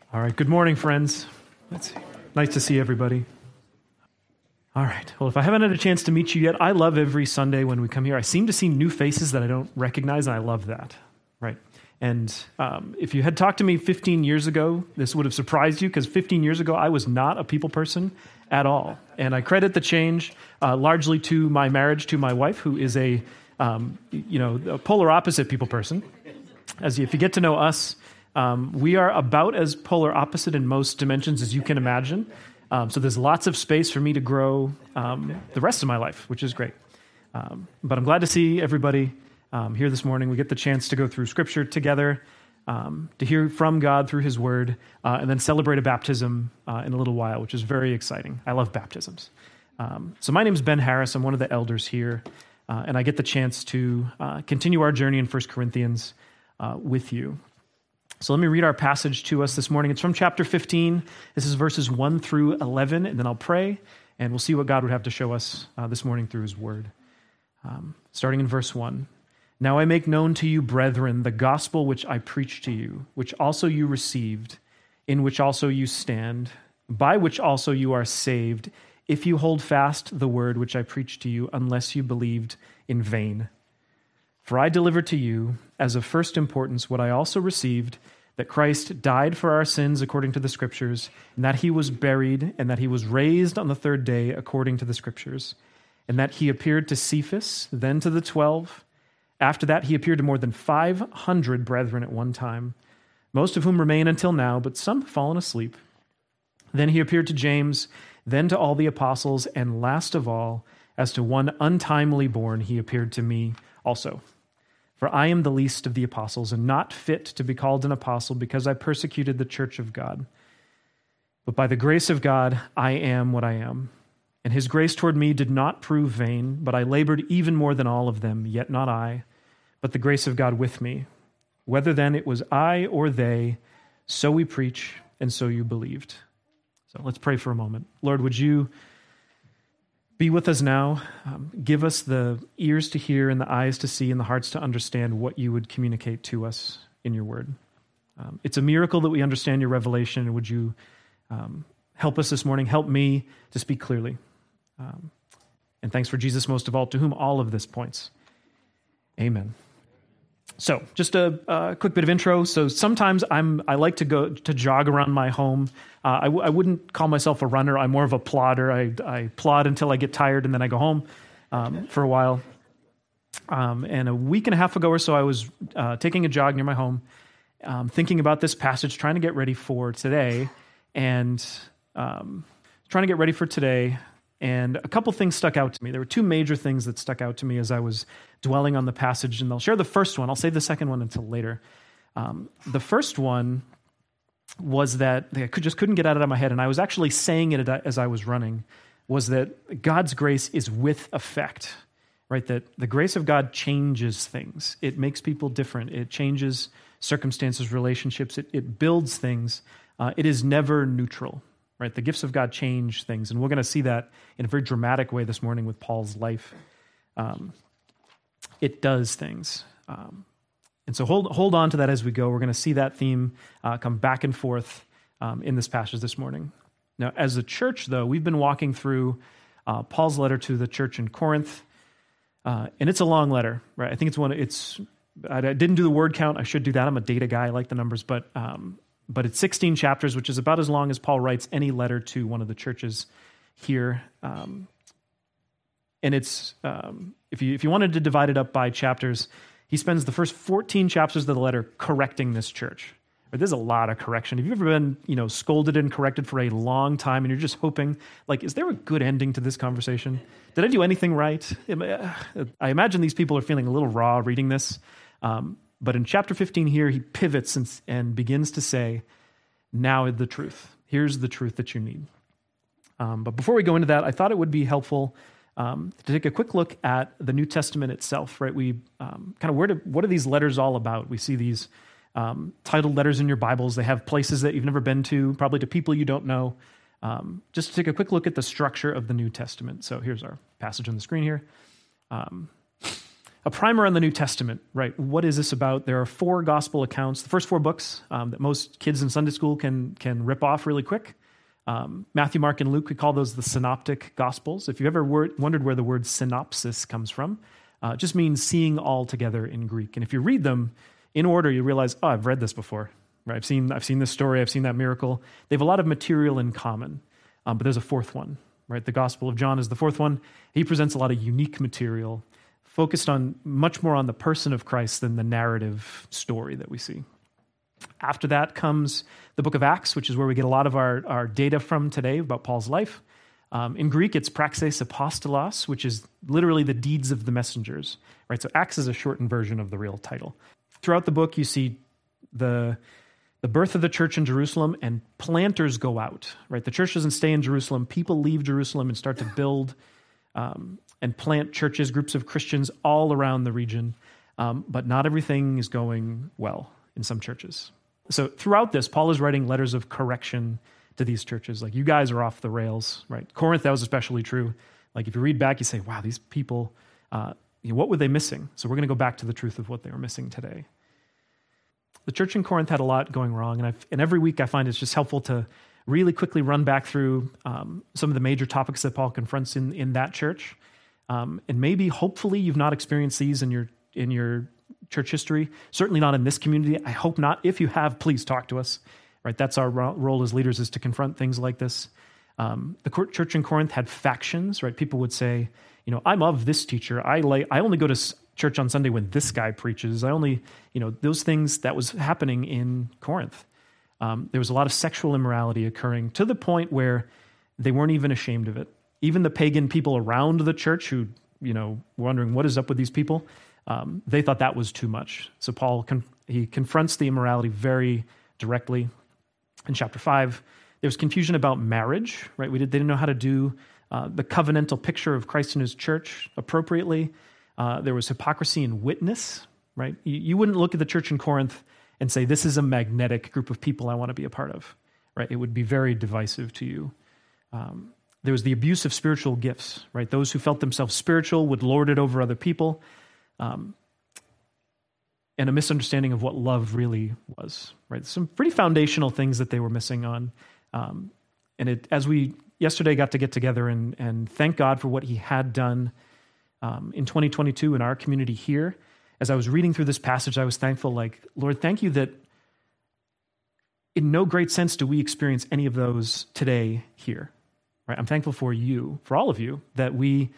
All right, good morning, friends. Let's see. Nice to see everybody. All right, well, if I haven't had a chance to meet you yet, I love every Sunday when we come here. I seem to see new faces that I don't recognize, and I love that, right? And if you had talked to me 15 years ago, this would have surprised you, because 15 years ago, I was not a people person at all. And I credit the change largely to my marriage to my wife, who is a polar opposite people person. If you get to know us, we are about as polar opposite in most dimensions as you can imagine. So there's lots of space for me to grow the rest of my life, which is great. But I'm glad to see everybody here this morning. We get the chance to go through Scripture together, to hear from God through His Word, and then celebrate a baptism in a little while, which is very exciting. I love baptisms. So my name is Ben Harris. I'm one of the elders here, and I get the chance to continue our journey in 1 Corinthians with you. So let me read our passage to us this morning. It's from chapter 15. This is verses 1 through 11, and then I'll pray, and we'll see what God would have to show us this morning through His Word. Starting in verse 1. Now I make known to you, brethren, the gospel which I preached to you, which also you received, in which also you stand, by which also you are saved, if you hold fast the word which I preached to you, unless you believed in vain. For I delivered to you, as of first importance, what I also received, that Christ died for our sins according to the Scriptures, and that He was buried, and that He was raised on the third day according to the Scriptures, and that He appeared to Cephas, then to the 12. After that, He appeared to more than 500 brethren at one time, most of whom remain until now, but some have fallen asleep. Then He appeared to James, then to all the apostles, and last of all, as to one untimely born, He appeared to me also. For I am the least of the apostles, and not fit to be called an apostle, because I persecuted the church of God. But by the grace of God, I am what I am. And His grace toward me did not prove vain, but I labored even more than all of them, yet not I, but the grace of God with me. Whether then it was I or they, so we preach, and so you believed. So let's pray for a moment. Lord, would you be with us now? Give us the ears to hear and the eyes to see and the hearts to understand what you would communicate to us in your word. It's a miracle that we understand your revelation, and would you help us this morning? Help me to speak clearly. And thanks for Jesus most of all, to whom all of this points. Amen. So, just a quick bit of intro. So, sometimes I like to go to jog around my home. I wouldn't call myself a runner. I'm more of a plodder. I plod until I get tired, and then I go home for a while. And a week and a half ago or so, I was taking a jog near my home, thinking about this passage, trying to get ready for today, and And a couple things stuck out to me. There were two major things that stuck out to me as I was dwelling on the passage, and I'll share the first one. I'll save the second one until later. The first one was that I couldn't get it out of my head, and I was actually saying it as I was running, was that God's grace is with effect, right? That the grace of God changes things. It makes people different. It changes circumstances, relationships. It builds things. It is never neutral. Right, the gifts of God change things, and we're going to see that in a very dramatic way this morning with Paul's life. It does things, and so hold on to that as we go. We're going to see that theme come back and forth in this passage this morning. Now, as a church, though, we've been walking through Paul's letter to the church in Corinth, and it's a long letter. Right, I think I didn't do the word count. I should do that. I'm a data guy. I like the numbers, but it's 16 chapters, which is about as long as Paul writes any letter to one of the churches here. And it's if you wanted to divide it up by chapters, he spends the first 14 chapters of the letter correcting this church. But there's a lot of correction. Have you ever been scolded and corrected for a long time, and you're just hoping, is there a good ending to this conversation? Did I do anything right? I imagine these people are feeling a little raw reading this. But in chapter 15 here, he pivots and begins to say, now the truth. Here's the truth that you need. But before we go into that, I thought it would be helpful to take a quick look at the New Testament itself, right? We what are these letters all about? We see these titled letters in your Bibles. They have places that you've never been to, probably to people you don't know. Just to take a quick look at the structure of the New Testament. So here's our passage on the screen here. a primer on the New Testament, right? What is this about? There are 4 gospel accounts, the first 4 books that most kids in Sunday school can rip off really quick. Matthew, Mark, and Luke, we call those the synoptic gospels. If you've ever wondered where the word synopsis comes from, it just means seeing all together in Greek. And if you read them in order, you realize, oh, I've read this before. Right? I've seen this story. I've seen that miracle. They have a lot of material in common, but there's a 4th one. Right? The Gospel of John is the 4th one. He presents a lot of unique material, focused on much more on the person of Christ than the narrative story that we see. After that comes the book of Acts, which is where we get a lot of our data from today about Paul's life. In Greek, it's praxis apostolos, which is literally the deeds of the messengers. Right? So Acts is a shortened version of the real title. Throughout the book, you see the birth of the church in Jerusalem, and planters go out, right? The church doesn't stay in Jerusalem. People leave Jerusalem and start to build and plant churches, groups of Christians all around the region. But not everything is going well in some churches. So throughout this, Paul is writing letters of correction to these churches. Like, you guys are off the rails, right? Corinth, that was especially true. Like, if you read back, you say, wow, these people, what were they missing? So we're going to go back to the truth of what they were missing today. The church in Corinth had a lot going wrong, and every week I find it's just helpful to really quickly run back through some of the major topics that Paul confronts in that church. And maybe, hopefully, you've not experienced these in your church history. Certainly not in this community. I hope not. If you have, please talk to us. Right? That's our role as leaders, is to confront things like this. The church in Corinth had factions. Right? People would say, I'm of this teacher. I only go to church on Sunday when this guy preaches. I only, those things that was happening in Corinth. There was a lot of sexual immorality occurring to the point where they weren't even ashamed of it. Even the pagan people around the church who, were wondering what is up with these people, they thought that was too much. So Paul, he confronts the immorality very directly. In chapter 5, there was confusion about marriage, right? They didn't know how to do the covenantal picture of Christ and his church appropriately. There was hypocrisy in witness, right? You wouldn't look at the church in Corinth and say, this is a magnetic group of people I want to be a part of, right? It would be very divisive to you. There was the abuse of spiritual gifts, right? Those who felt themselves spiritual would lord it over other people, and a misunderstanding of what love really was, right? Some pretty foundational things that they were missing on. As we yesterday got to get together and thank God for what he had done in 2022 in our community here, as I was reading through this passage, I was thankful, Lord, thank you that in no great sense do we experience any of those today here, right? I'm thankful for you, for all of you, that we,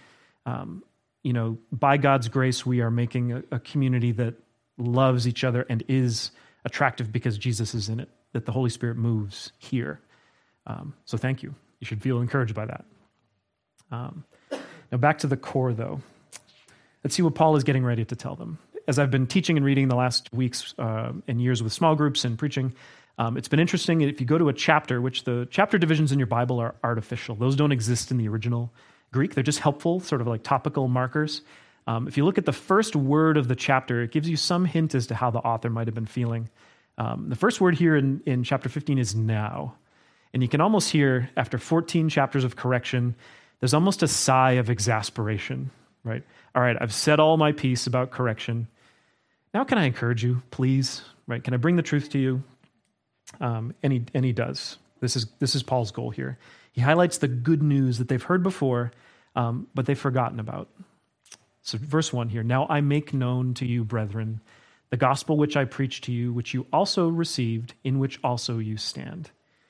by God's grace, we are making a community that loves each other and is attractive because Jesus is in it, that the Holy Spirit moves here. So thank you. You should feel encouraged by that. Now back to the core, though. Let's see what Paul is getting ready to tell them. As I've been teaching and reading the last weeks and years with small groups and preaching, it's been interesting. If you go to a chapter, which the chapter divisions in your Bible are artificial. Those don't exist in the original Greek. They're just helpful, sort of like topical markers. If you look at the first word of the chapter, it gives you some hint as to how the author might have been feeling. The first word here in chapter 15 is now. And you can almost hear, after 14 chapters of correction, there's almost a sigh of exasperation, right? All right, I've said all my piece about correction. Now can I encourage you, please? Right? Can I bring the truth to you? And he does. This is Paul's goal here. He highlights the good news that they've heard before, but they've forgotten about. So verse 1 here, now I make known to you, brethren, the gospel which I preached to you, which you also received, in which also you stand.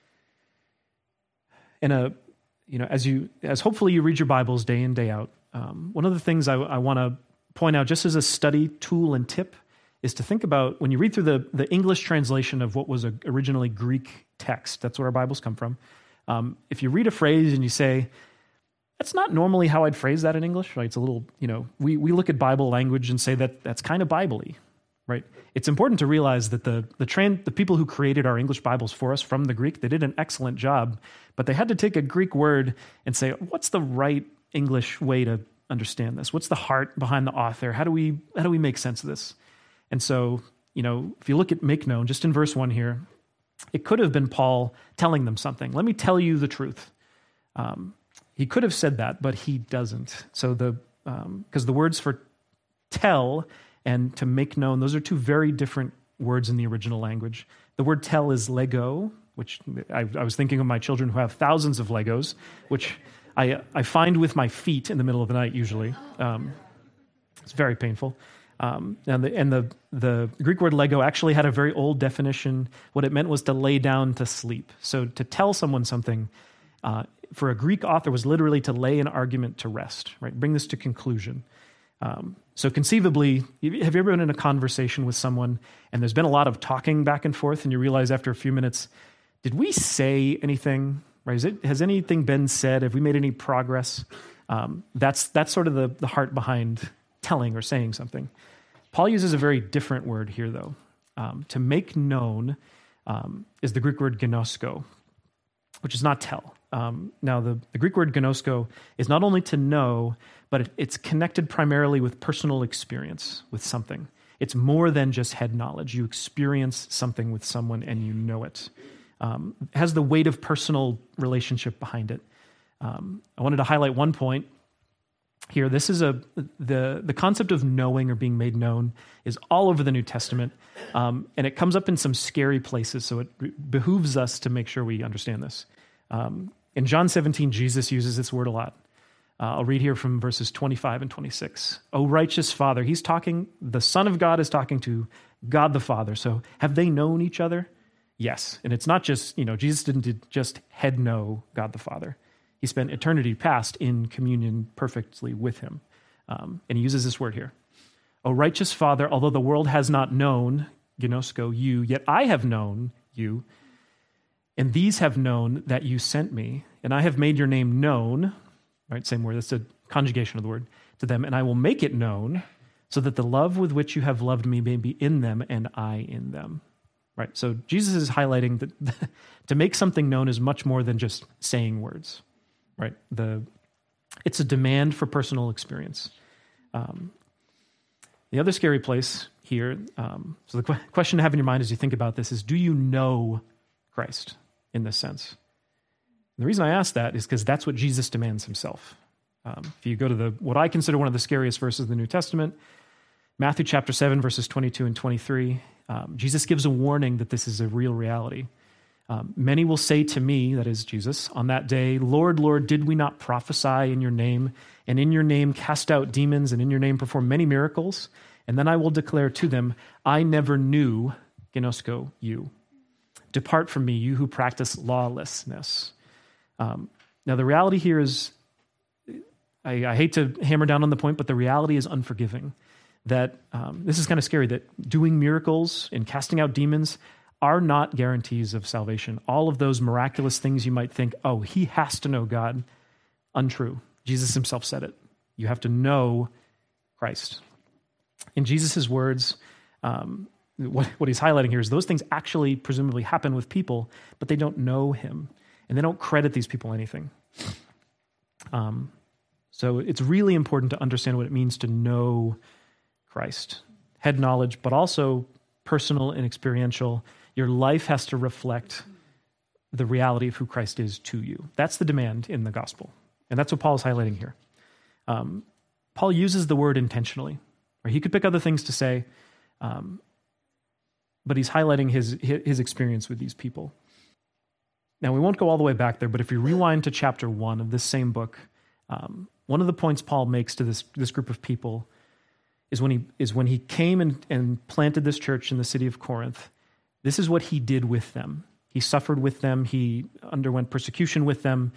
And as hopefully you read your Bibles day in, day out, one of the things I want to point out just as a study tool and tip is to think about when you read through the English translation of what was originally Greek text, that's where our Bibles come from. If you read a phrase and you say, that's not normally how I'd phrase that in English, right? It's a little, we look at Bible language and say that that's kind of Bible-y, right? It's important to realize that the people who created our English Bibles for us from the Greek, they did an excellent job, but they had to take a Greek word and say, what's the right English way to understand this? What's the heart behind the author? How do we make sense of this? And so, if you look at make known, just in verse 1 here, it could have been Paul telling them something. Let me tell you the truth. He could have said that, but he doesn't. So because the words for Tell and to make known, those are two very different words in the original language. The word tell is lego, which I was thinking of my children who have thousands of Legos, which I find with my feet in the middle of the night usually. It's very painful. And the Greek word lego actually had a very old definition. What it meant was to lay down to sleep. So to tell someone something, for a Greek author, was literally to lay an argument to rest, right? Bring this to conclusion. So conceivably, have you ever been in a conversation with someone and there's been a lot of talking back and forth and you realize after a few minutes, did we say anything? Right? Has anything been said? Have we made any progress? That's sort of the heart behind telling or saying something. Paul uses a very different word here, though. To make known is the Greek word gnosko, which is not tell. Now, the Greek word gnosko is not only to know, but it's connected primarily with personal experience with something. It's more than just head knowledge. You experience something with someone and you know it. It has the weight of personal relationship behind it. I wanted to highlight one point here. This is the concept of knowing or being made known is all over the New Testament, and it comes up in some scary places, so it behooves us to make sure we understand this. In John 17, Jesus uses this word a lot. I'll read here from verses 25 and 26. O righteous Father, the Son of God is talking to God the Father. So have they known each other? Yes. And it's not just, Jesus didn't just head know God the Father. He spent eternity past in communion perfectly with him. And he uses this word here. O righteous Father, although the world has not known, gnosko, you, yet I have known you, and these have known that you sent me, and I have made your name known, right, same word, that's a conjugation of the word, to them, and I will make it known so that the love with which you have loved me may be in them and I in them. Right, so Jesus is highlighting that to make something known is much more than just saying words, right? It's a demand for personal experience. The other scary place here, so the question to have in your mind as you think about this is, do you know Christ in this sense? And the reason I ask that is because that's what Jesus demands himself. If you go to what I consider one of the scariest verses of the New Testament, Matthew chapter 7, verses 22 and 23, Jesus gives a warning that this is a real reality. Many will say to me, that is Jesus, on that day, Lord, Lord, did we not prophesy in your name, and in your name cast out demons, and in your name perform many miracles? And then I will declare to them, I never knew, gnosko, you. Depart from me, you who practice lawlessness. Now the reality here is, I hate to hammer down on the point, but the reality is unforgiving. That this is kind of scary, that doing miracles and casting out demons are not guarantees of salvation. All of those miraculous things you might think, oh, he has to know God. Untrue. Jesus himself said it. You have to know Christ. In Jesus' words, what he's highlighting here is those things actually presumably happen with people, but they don't know him, and they don't credit these people anything. So it's really important to understand what it means to know Christ. Head knowledge, but also personal and experiential. Your life has to reflect the reality of who Christ is to you. That's the demand in the gospel. And that's what Paul is highlighting here. Paul uses the word intentionally. Or he could pick other things to say, but he's highlighting his experience with these people. Now, we won't go all the way back there, but if you rewind to chapter 1 of this same book, one of the points Paul makes to this group of people is when he came and planted this church in the city of Corinth. This is what he did with them. He suffered with them. He underwent persecution with them.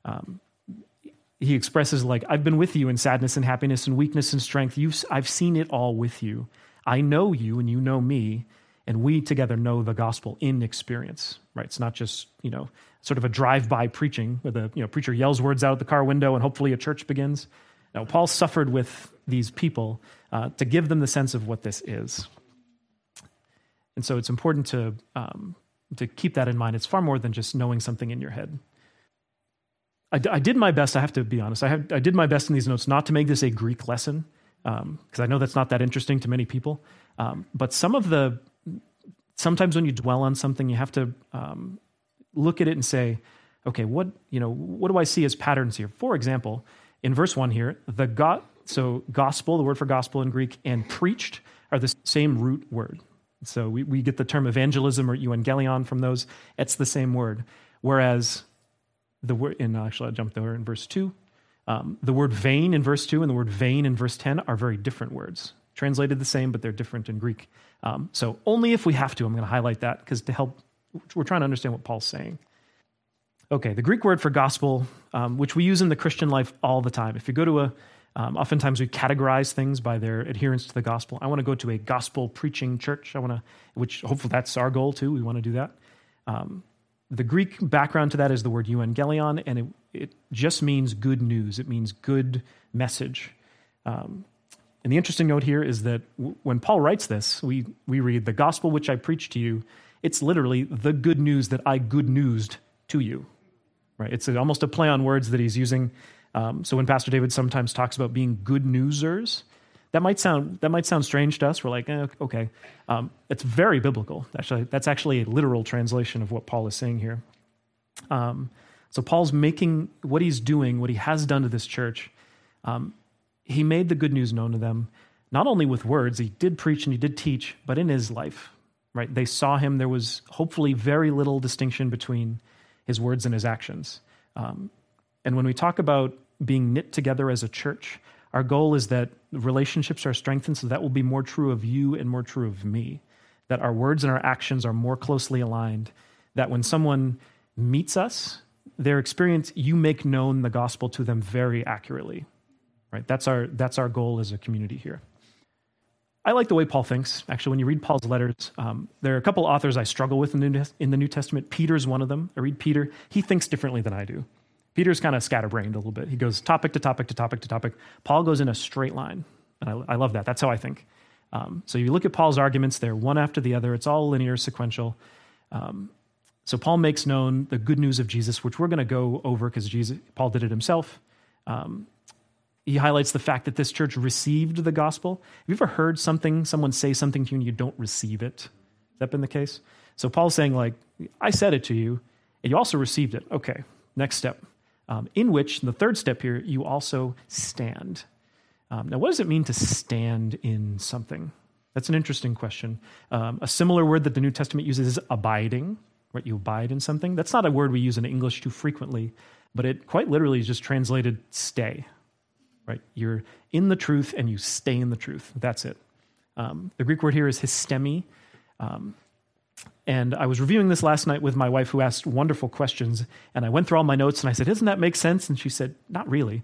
He expresses I've been with you in sadness and happiness and weakness and strength. I've seen it all with you. I know you and you know me, and we together know the gospel in experience, right? It's not just, sort of a drive-by preaching where the preacher yells words out the car window and hopefully a church begins. No, Paul suffered with these people to give them the sense of what this is. And so it's important to keep that in mind. It's far more than just knowing something in your head. I did my best, I have to be honest. I did my best in these notes not to make this a Greek lesson, because I know that's not that interesting to many people. But sometimes when you dwell on something, you have to look at it and say, okay, what do I see as patterns here? For example, in verse 1 here, So gospel, the word for gospel in Greek, and preached are the same root word. So we get the term evangelism or euangelion from those. It's the same word. Whereas the word, actually I jumped over in verse 2, the word vain in verse 2 and the word vain in verse 10 are very different words. Translated the same, but they're different in Greek. So only if we have to, I'm going to highlight that because to help, we're trying to understand what Paul's saying. Okay, the Greek word for gospel, which we use in the Christian life all the time. If you go to oftentimes we categorize things by their adherence to the gospel. I want to go to a gospel preaching church. Which hopefully that's our goal too. We want to do that. The Greek background to that is the word euangelion, and it just means good news. It means good message. And the interesting note here is that when Paul writes this, we read, the gospel which I preached to you, it's literally the good news that I good newsed to you. Right? It's almost a play on words that he's using. So when Pastor David sometimes talks about being good newsers, that might sound strange to us. We're like, okay. It's very biblical. Actually, that's actually a literal translation of what Paul is saying here. So Paul's making what he's doing, what he has done to this church. He made the good news known to them, not only with words. He did preach and he did teach, but in his life. Right? They saw him. There was hopefully very little distinction between his words and his actions. And when we talk about being knit together as a church, our goal is that relationships are strengthened, so that will be more true of you and more true of me, that our words and our actions are more closely aligned, that when someone meets us, their experience, you make known the gospel to them very accurately. Right? That's our goal as a community here. I like the way Paul thinks. Actually, when you read Paul's letters, there are a couple authors I struggle with in the New Testament. Peter's one of them. I read Peter. He thinks differently than I do. Peter's kind of scatterbrained a little bit. He goes topic to topic to topic to topic. Paul goes in a straight line, and I love that. That's how I think. So you look at Paul's arguments, they're one after the other. It's all linear, sequential. So Paul makes known the good news of Jesus, which we're going to go over because Paul did it himself. He highlights the fact that this church received the gospel. Have you ever heard someone say something to you and you don't receive it? Has that been the case? So Paul's saying, like, I said it to you, and you also received it. Okay, next step. In which, the third step here, you also stand. Now, what does it mean to stand in something? That's an interesting question. A similar word that the New Testament uses is abiding, right? You abide in something. That's not a word we use in English too frequently, but it quite literally is just translated stay, right? You're in the truth and you stay in the truth. That's it. The Greek word here is histemi. And I was reviewing this last night with my wife, who asked wonderful questions, and I went through all my notes and I said, doesn't that make sense? And she said, not really.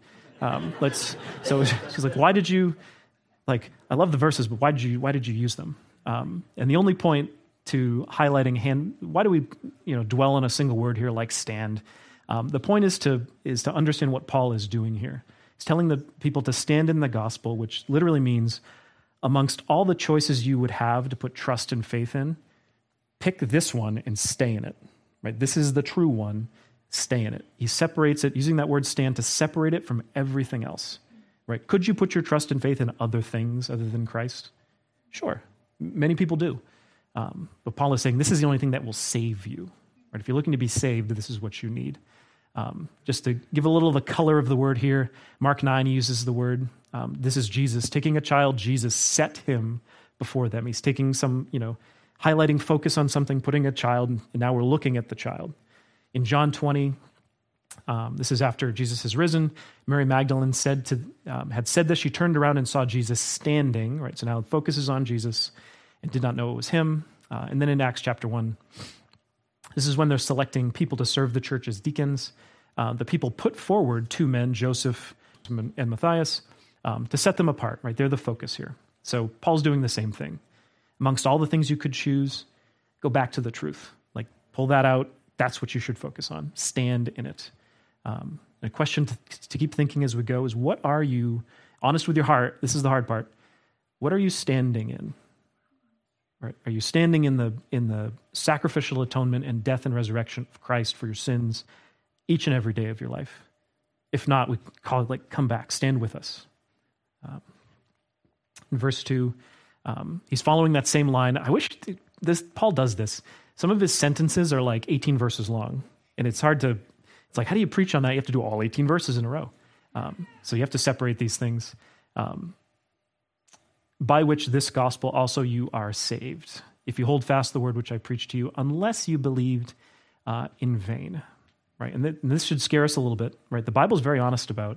So she's like, why did you, I love the verses, but why did you use them? And the only point to highlighting why do we, dwell on a single word here like stand? The point is to understand what Paul is doing here. He's telling the people to stand in the gospel, which literally means amongst all the choices you would have to put trust and faith in, pick this one and stay in it, right? This is the true one, stay in it. He separates it, using that word stand to separate it from everything else, right? Could you put your trust and faith in other things other than Christ? Sure, many people do. But Paul is saying this is the only thing that will save you, right? If you're looking to be saved, this is what you need. Just to give a little of the color of the word here, Mark 9 uses the word, this is Jesus. Taking a child, Jesus set him before them. He's taking some, highlighting focus on something, putting a child, and now we're looking at the child. In John 20, this is after Jesus has risen. Mary Magdalene had said this. She turned around and saw Jesus standing, right? So now the focus is on Jesus and did not know it was him. And then in Acts chapter 1, this is when they're selecting people to serve the church as deacons. The people put forward two men, Joseph and Matthias, to set them apart, right? They're the focus here. So Paul's doing the same thing. Amongst all the things you could choose, go back to the truth. Like, pull that out. That's what you should focus on. Stand in it. A question to keep thinking as we go is, what are you, honest with your heart, this is the hard part, what are you standing in? Right? Are you standing in the sacrificial atonement and death and resurrection of Christ for your sins each and every day of your life? If not, we call it come back, stand with us. In verse 2, he's following that same line. I wish Paul does this. Some of his sentences are 18 verses long, and it's how do you preach on that? You have to do all 18 verses in a row. So you have to separate these things. by which this gospel also you are saved, if you hold fast the word which I preached to you, unless you believed in vain. Right, and this should scare us a little bit. Right, the Bible is very honest about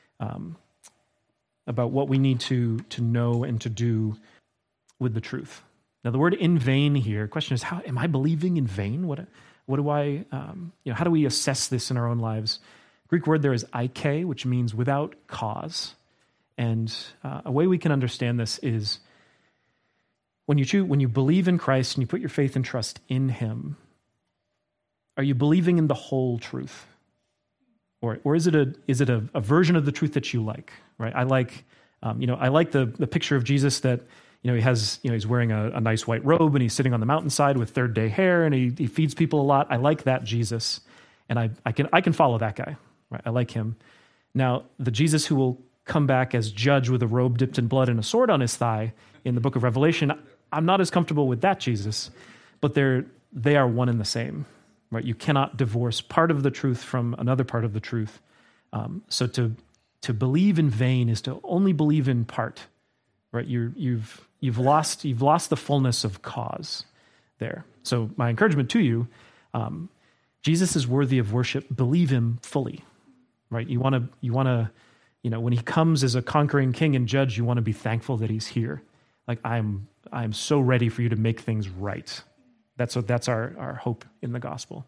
what we need to know and to do with the truth. Now, the word "in vain" here. Question is, how am I believing in vain? What do I? How do we assess this in our own lives? Greek word there is "aike," which means without cause. And a way we can understand this is when you believe in Christ and you put your faith and trust in Him. Are you believing in the whole truth, or is it a version of the truth that you like? Right? I like the picture of Jesus that he's wearing a nice white robe and he's sitting on the mountainside with third day hair and he feeds people a lot. I like that Jesus, and I can follow that guy. Right? I like him. Now the Jesus who will come back as judge with a robe dipped in blood and a sword on his thigh in the book of Revelation, I'm not as comfortable with that Jesus, but they are one and the same. Right? You cannot divorce part of the truth from another part of the truth. So to believe in vain is to only believe in part. Right? You've lost the fullness of cause there. So my encouragement to you, Jesus is worthy of worship. Believe Him fully. Right? You want to when He comes as a conquering king and judge, you want to be thankful that He's here. Like I'm so ready for you to make things right. That's our hope in the gospel.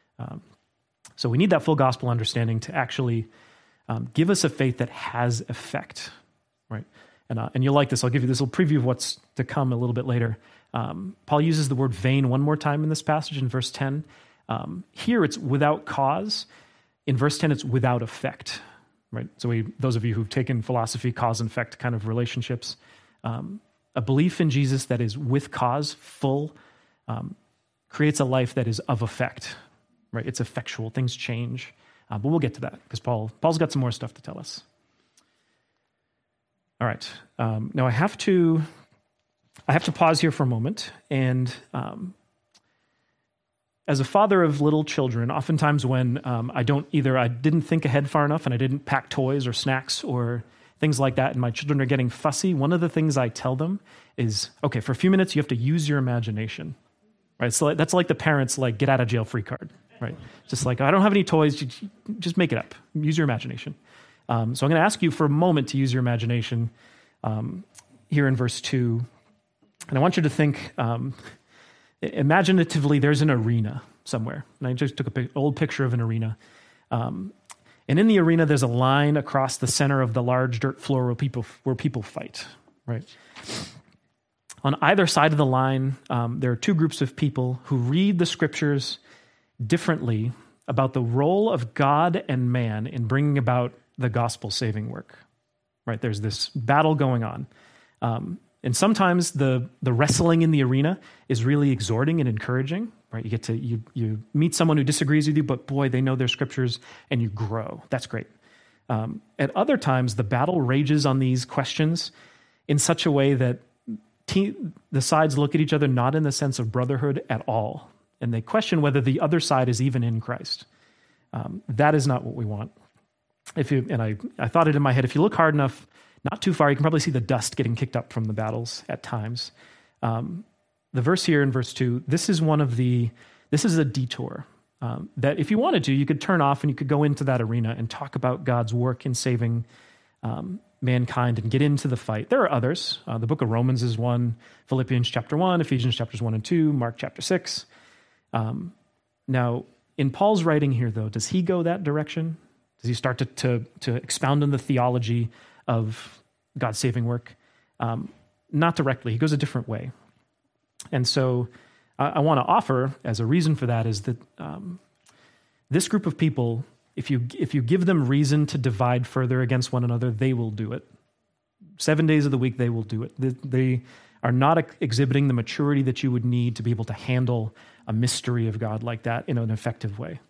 So we need that full gospel understanding to actually give us a faith that has effect, right? And you'll like this. I'll give you this little preview of what's to come a little bit later. Paul uses the word vain one more time in this passage in verse 10. Here it's without cause. In verse 10, it's without effect, right? So those of you who've taken philosophy, cause and effect kind of relationships, a belief in Jesus that is with cause, full, creates a life that is of effect, right? It's effectual. Things change. But we'll get to that because Paul's got some more stuff to tell us. All right. Now I have to pause here for a moment. And as a father of little children, oftentimes when I didn't think ahead far enough and I didn't pack toys or snacks or things like that, and my children are getting fussy, one of the things I tell them is, okay, for a few minutes, you have to use your imagination. Right, so that's like the parents' get out of jail free card, right? Just like, I don't have any toys, just make it up. Use your imagination. So I'm going to ask you for a moment to use your imagination here in verse 2. And I want you to think, imaginatively, there's an arena somewhere. And I just took an old picture of an arena. And in the arena, there's a line across the center of the large dirt floor where people fight, right? On either side of the line, there are two groups of people who read the scriptures differently about the role of God and man in bringing about the gospel-saving work. Right? There's this battle going on. And sometimes the wrestling in the arena is really exhorting and encouraging. Right? You get to you meet someone who disagrees with you, but boy, they know their scriptures, and you grow. That's great. At other times, the battle rages on these questions in such a way that the sides look at each other not in the sense of brotherhood at all, and they question whether the other side is even in Christ. That is not what we want. I thought it in my head, if you look hard enough, not too far, you can probably see the dust getting kicked up from the battles at times. The verse here in verse 2, this is a detour that if you wanted to, you could turn off and you could go into that arena and talk about God's work in saving mankind and get into the fight. There are others. The book of Romans is one, Philippians chapter 1, Ephesians chapters 1 and 2, Mark chapter 6. Now, in Paul's writing here, though, does he go that direction? Does he start to expound on the theology of God's saving work? Not directly. He goes a different way. And so I want to offer, as a reason for that, is that this group of people, if you give them reason to divide further against one another, they will do it. 7 days of the week, they will do it. They are not exhibiting the maturity that you would need to be able to handle a mystery of God like that in an effective way.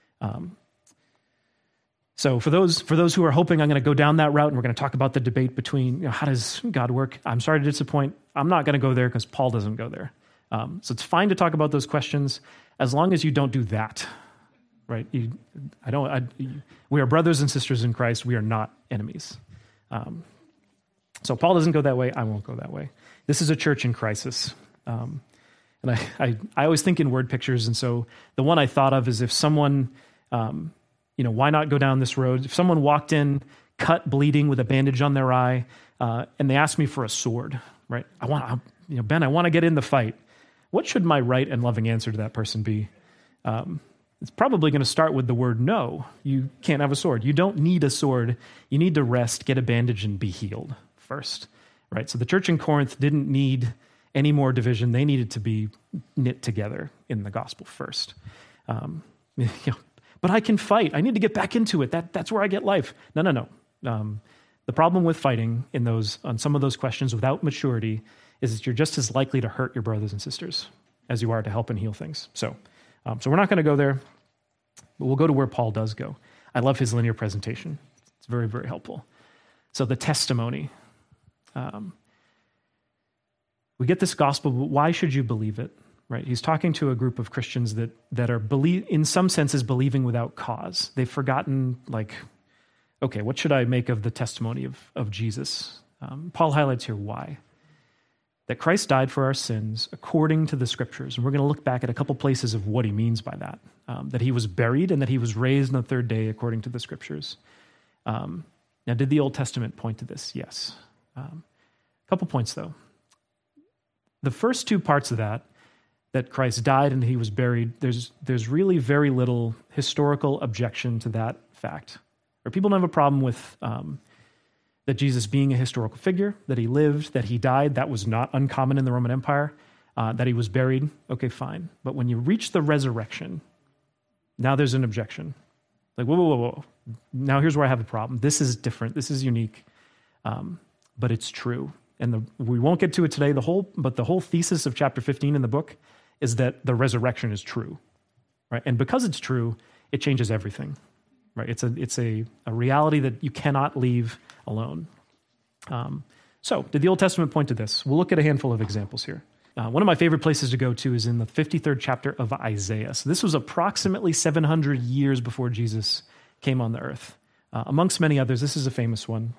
So for those who are hoping I'm going to go down that route and we're going to talk about the debate between how does God work, I'm sorry to disappoint. I'm not going to go there because Paul doesn't go there. So it's fine to talk about those questions as long as you don't do that. Right? We are brothers and sisters in Christ. We are not enemies. So Paul doesn't go that way. I won't go that way. This is a church in crisis. And I always think in word pictures. And so the one I thought of is if someone, why not go down this road? If someone walked in, cut, bleeding with a bandage on their eye, and they asked me for a sword, right? Ben, I want to get in the fight. What should my right and loving answer to that person be? It's probably going to start with the word no. You can't have a sword. You don't need a sword. You need to rest, get a bandage, and be healed first, right? So the church in Corinth didn't need any more division. They needed to be knit together in the gospel first. But I can fight. I need to get back into it. That's where I get life. No. The problem with fighting on some of those questions without maturity is that you're just as likely to hurt your brothers and sisters as you are to help and heal things. So we're not going to go there, but we'll go to where Paul does go. I love his linear presentation. It's very, very helpful. So the testimony. We get this gospel, but why should you believe it? Right? He's talking to a group of Christians that are in some senses believing without cause. They've forgotten, okay, what should I make of the testimony of Jesus? Paul highlights here why. That Christ died for our sins according to the scriptures. And we're going to look back at a couple places of what he means by that. That he was buried and that he was raised on the third day according to the scriptures. Now, did the Old Testament point to this? Yes. A couple points, though. The first two parts of that Christ died and he was buried, there's really very little historical objection to that fact. Or people don't have a problem with that Jesus being a historical figure, that he lived, that he died. That was not uncommon in the Roman Empire. That he was buried, okay, fine. But when you reach the resurrection, now there's an objection. Whoa. Now here's where I have a problem. This is different. This is unique. But it's true. And we won't get to it today. But the whole thesis of chapter 15 in the book is that the resurrection is true, right? And because it's true, it changes everything, right? It's a reality that you cannot leave alone. So did the Old Testament point to this? We'll look at a handful of examples here. One of my favorite places to go to is in the 53rd chapter of Isaiah. So this was approximately 700 years before Jesus came on the earth. Amongst many others, this is a famous one.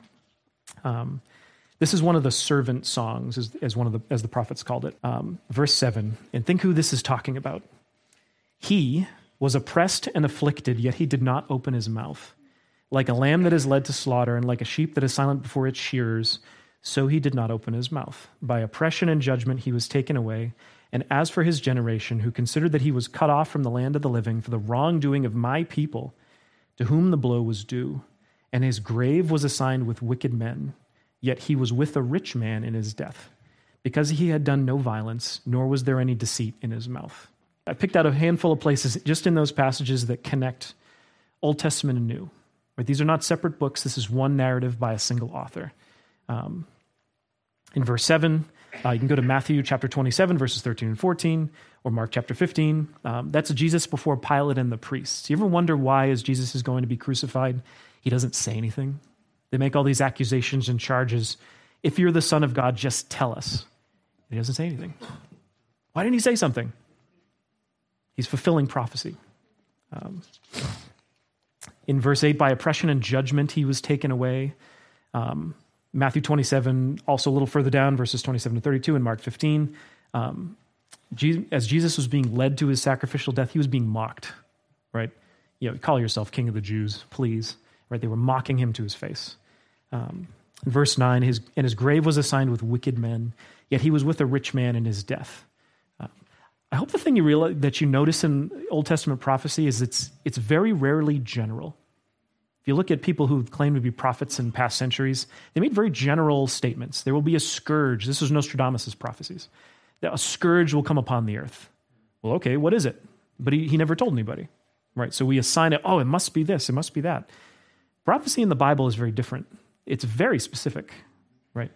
This is one of the servant songs, as the prophets called it. Verse 7, and think who this is talking about. He was oppressed and afflicted, yet he did not open his mouth. Like a lamb that is led to slaughter, and like a sheep that is silent before its shearers, so he did not open his mouth. By oppression and judgment he was taken away. And as for his generation, who considered that he was cut off from the land of the living for the wrongdoing of my people, to whom the blow was due, and his grave was assigned with wicked men, yet he was with a rich man in his death, because he had done no violence, nor was there any deceit in his mouth. I picked out a handful of places just in those passages that connect Old Testament and New. Right? These are not separate books. This is one narrative by a single author. In verse 7, you can go to Matthew chapter 27, verses 13 and 14, or Mark chapter 15. That's Jesus before Pilate and the priests. You ever wonder why, as Jesus is going to be crucified, he doesn't say anything? They make all these accusations and charges. If you're the Son of God, just tell us. He doesn't say anything. Why didn't he say something? He's fulfilling prophecy. In verse 8, by oppression and judgment he was taken away. Matthew 27, also a little further down, verses 27 to 32, and Mark 15. As Jesus was being led to his sacrificial death, he was being mocked, right? Call yourself King of the Jews, please. Right? They were mocking him to his face. In verse 9, his grave was assigned with wicked men, yet he was with a rich man in his death. I hope the thing that you notice in Old Testament prophecy is it's very rarely general. If you look at people who claim to be prophets in past centuries, they made very general statements. There will be a scourge. This was Nostradamus' prophecies. That a scourge will come upon the earth. Well, okay, what is it? But he never told anybody, right? So we assign it, it must be this, it must be that. Prophecy in the Bible is very different. It's very specific, right?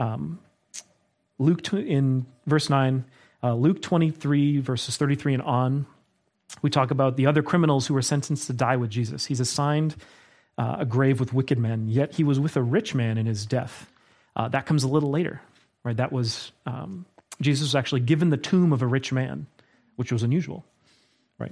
In verse 9, Luke 23, verses 33 and on, we talk about the other criminals who were sentenced to die with Jesus. He's assigned a grave with wicked men, yet he was with a rich man in his death. That comes a little later, right? That was, Jesus was actually given the tomb of a rich man, which was unusual, right?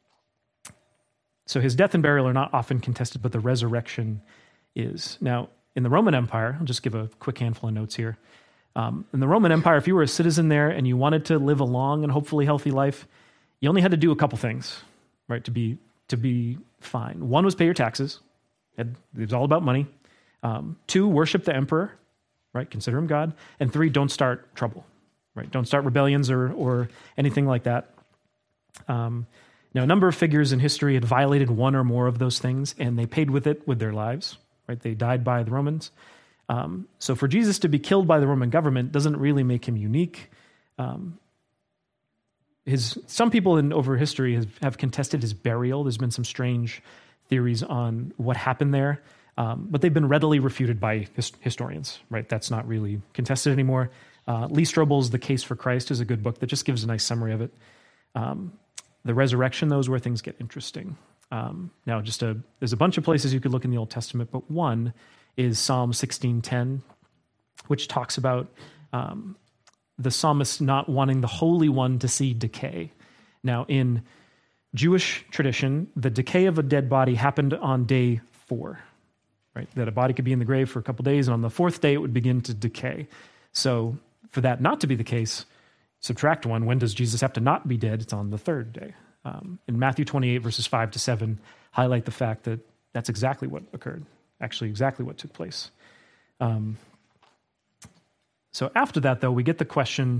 So his death and burial are not often contested, but the resurrection is. Now, in the Roman Empire, I'll just give a quick handful of notes here. In the Roman Empire, if you were a citizen there and you wanted to live a long and hopefully healthy life, you only had to do a couple things, right, to be fine. One was pay your taxes. It was all about money. 2, worship the emperor, right, consider him God. And 3, don't start trouble, right? Don't start rebellions or anything like that. Now, a number of figures in history had violated one or more of those things, and they paid with it with their lives, right? They died by the Romans. So for Jesus to be killed by the Roman government doesn't really make him unique. Some people over history have contested his burial. There's been some strange theories on what happened there, but they've been readily refuted by historians, right? That's not really contested anymore. Lee Strobel's The Case for Christ is a good book that just gives a nice summary of it. The resurrection, though, is where things get interesting. Now, there's a bunch of places you could look in the Old Testament, but one is Psalm 16:10, which talks about the psalmist not wanting the Holy One to see decay. Now, in Jewish tradition, the decay of a dead body happened on day 4, right? That a body could be in the grave for a couple days, and on the 4th day, it would begin to decay. So for that not to be the case, subtract 1. When does Jesus have to not be dead? It's on the 3rd day. In Matthew 28, verses 5-7, highlight the fact that that's exactly what occurred, actually exactly what took place. So after that, though, we get the question,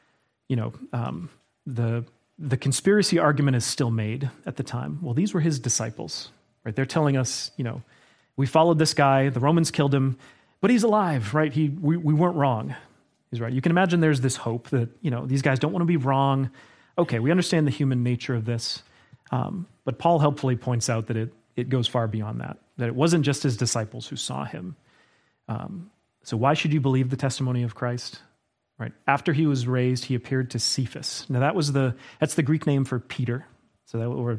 the conspiracy argument is still made at the time. Well, these were his disciples, right? They're telling us, we followed this guy, the Romans killed him, but he's alive, right? We weren't wrong. He's right. You can imagine there's this hope that, these guys don't want to be wrong. Okay, we understand the human nature of this. But Paul helpfully points out that it goes far beyond that it wasn't just his disciples who saw him. So why should you believe the testimony of Christ? Right. After he was raised, he appeared to Cephas. Now that's the Greek name for Peter. So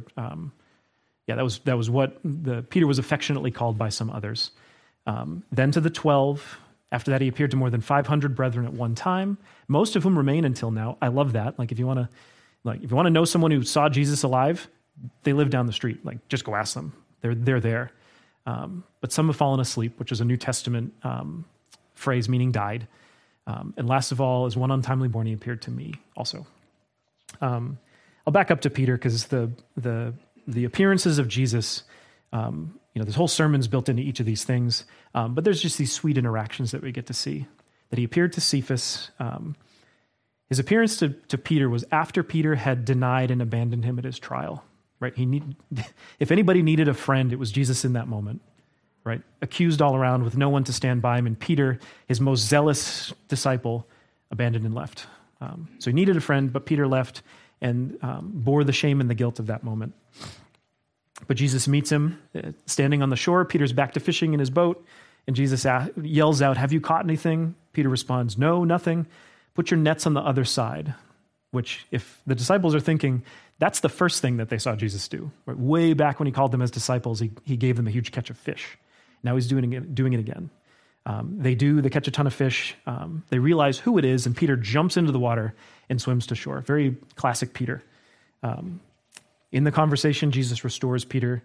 that was what Peter was affectionately called by some others. Then to the 12. After that, he appeared to more than 500 brethren at one time, most of whom remain until now. I love that. If you want to know someone who saw Jesus alive, they live down the street. Just go ask them. They're there. But some have fallen asleep, which is a New Testament phrase meaning died. And last of all, as one untimely born, he appeared to me also. I'll back up to Peter because the appearances of Jesus. This whole sermon's built into each of these things, but there's just these sweet interactions that we get to see. That he appeared to Cephas. His appearance to Peter was after Peter had denied and abandoned him at his trial. Right? If anybody needed a friend, it was Jesus in that moment. Right? Accused all around with no one to stand by him, and Peter, his most zealous disciple, abandoned and left. So he needed a friend, but Peter left and bore the shame and the guilt of that moment. But Jesus meets him standing on the shore. Peter's back to fishing in his boat, and Jesus yells out, "Have you caught anything?" Peter responds, "No, nothing. Put your nets on the other side," which, if the disciples are thinking, that's the first thing that they saw Jesus do. Right? Way back when he called them as disciples, he gave them a huge catch of fish. Now he's doing it again. They catch a ton of fish. They realize who it is, and Peter jumps into the water and swims to shore. Very classic Peter. In the conversation, Jesus restores Peter.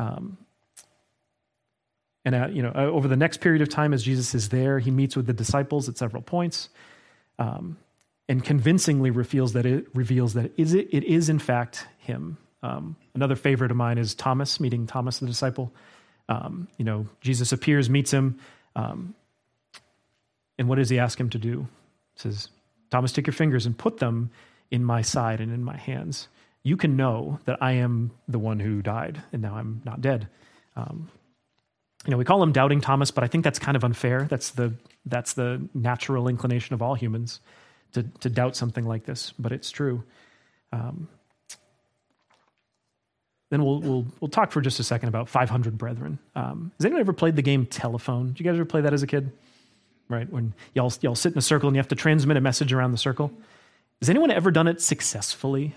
Over the next period of time, as Jesus is there, he meets with the disciples at several points, and convincingly reveals that it is in fact him. Another favorite of mine is Thomas, meeting Thomas the disciple. Jesus appears, meets him, and what does he ask him to do? He says, "Thomas, take your fingers and put them in my side and in my hands. You can know that I am the one who died, and now I'm not dead." We call him Doubting Thomas, but I think that's kind of unfair. That's the natural inclination of all humans to doubt something like this, but it's true. Then we'll talk for just a second about 500 brethren. Has anyone ever played the game Telephone? Did you guys ever play that as a kid? Right, when y'all sit in a circle and you have to transmit a message around the circle. Has anyone ever done it successfully?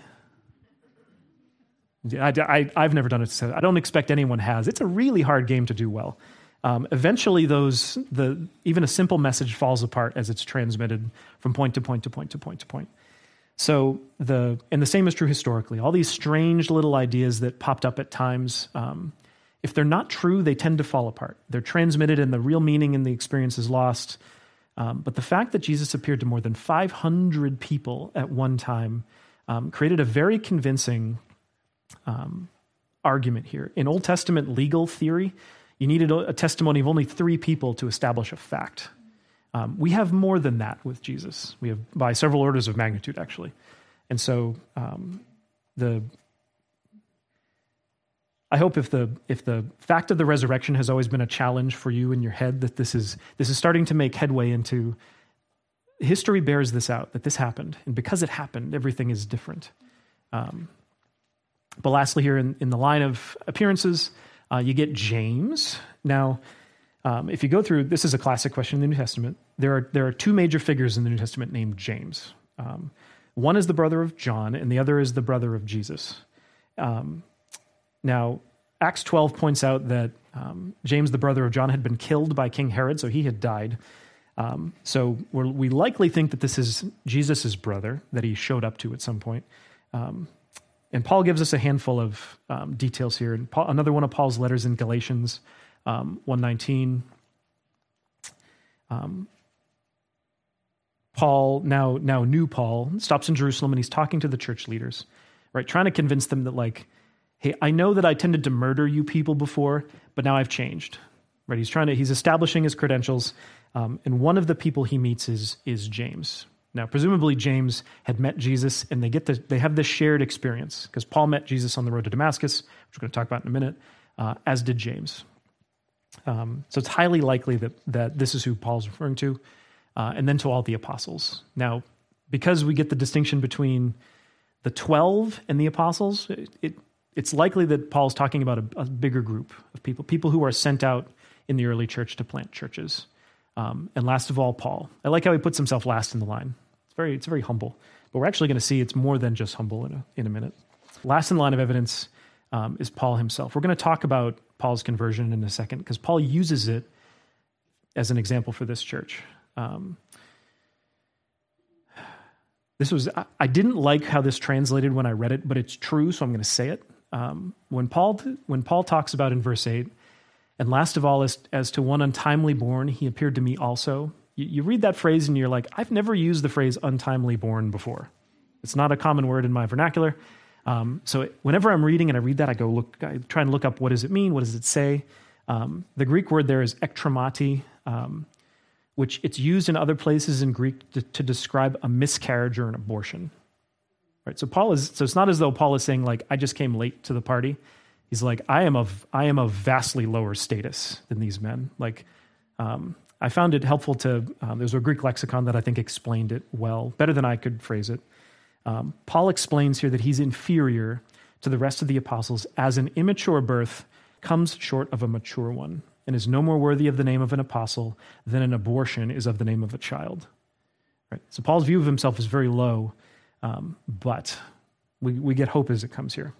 I've never done it. I don't expect anyone has. It's a really hard game to do well. Eventually, even a simple message falls apart as it's transmitted from point to point to point to point to point. So the same is true historically. All these strange little ideas that popped up at times, If they're not true, they tend to fall apart. They're transmitted and the real meaning in the experience is lost. But the fact that Jesus appeared to more than 500 people at one time created a very convincing argument here. In Old Testament legal theory, you needed a testimony of only 3 people to establish a fact. We have more than that with Jesus. We have by several orders of magnitude, actually. And so I hope if the fact of the resurrection has always been a challenge for you in your head, that this is starting to make headway into history bears this out, that this happened. And because it happened, everything is different. But lastly here in the line of appearances, you get James. Now, if you go through, this is a classic question in the New Testament. There are 2 major figures in the New Testament named James. One is the brother of John, and the other is the brother of Jesus. Now, Acts 12 points out that James, the brother of John, had been killed by King Herod, so he had died. So we likely think that this is Jesus' brother that he showed up to at some point. And Paul gives us a handful of details here. And another one of Paul's letters in Galatians 1:19. Paul, now new Paul, stops in Jerusalem and he's talking to the church leaders, right? Trying to convince them that like, hey, I know that I tended to murder you people before, but now I've changed, right? He's establishing his credentials. And one of the people he meets is James. Now, presumably James had met Jesus and they have this shared experience because Paul met Jesus on the road to Damascus, which we're going to talk about in a minute, as did James. So it's highly likely that this is who Paul's referring to, and then to all the apostles. Now, because we get the distinction between the 12 and the apostles, it's likely that Paul's talking about a bigger group of people who are sent out in the early church to plant churches. And last of all, Paul. I like how he puts himself last in the line. It's very humble. But we're actually going to see it's more than just humble in a minute. Last in the line of evidence is Paul himself. We're going to talk about Paul's conversion in a second because Paul uses it as an example for this church. I didn't like how this translated when I read it, but it's true, so I'm going to say it. When Paul talks about in verse 8, and last of all, as to one untimely born, he appeared to me also. You read that phrase and you're like, I've never used the phrase untimely born before. It's not a common word in my vernacular. So whenever I'm reading and I read that, I try and look up what does it mean? What does it say? The Greek word there is ektramati, which it's used in other places in Greek to describe a miscarriage or an abortion. Right? So it's not as though Paul is saying like, I just came late to the party. He's like, I am of vastly lower status than these men. Like, I found it helpful there's a Greek lexicon that I think explained it well, better than I could phrase it. Paul explains here that he's inferior to the rest of the apostles as an immature birth comes short of a mature one and is no more worthy of the name of an apostle than an abortion is of the name of a child. Right? So Paul's view of himself is very low, but we get hope as it comes here.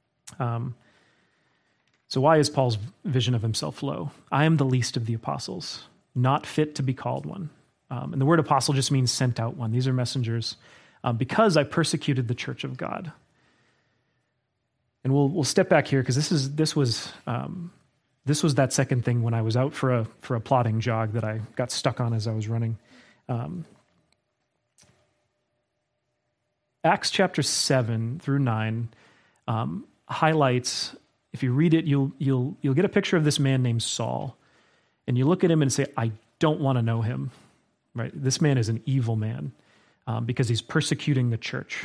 So why is Paul's vision of himself low? I am the least of the apostles, not fit to be called one. And the word apostle just means sent out one. These are messengers because I persecuted the church of God. And we'll step back here because this was that second thing when I was out for a plodding jog that I got stuck on as I was running. Acts chapter 7 through 9 highlights. If you read it, you'll get a picture of this man named Saul, and you look at him and say, "I don't want to know him." Right? This man is an evil man because he's persecuting the church.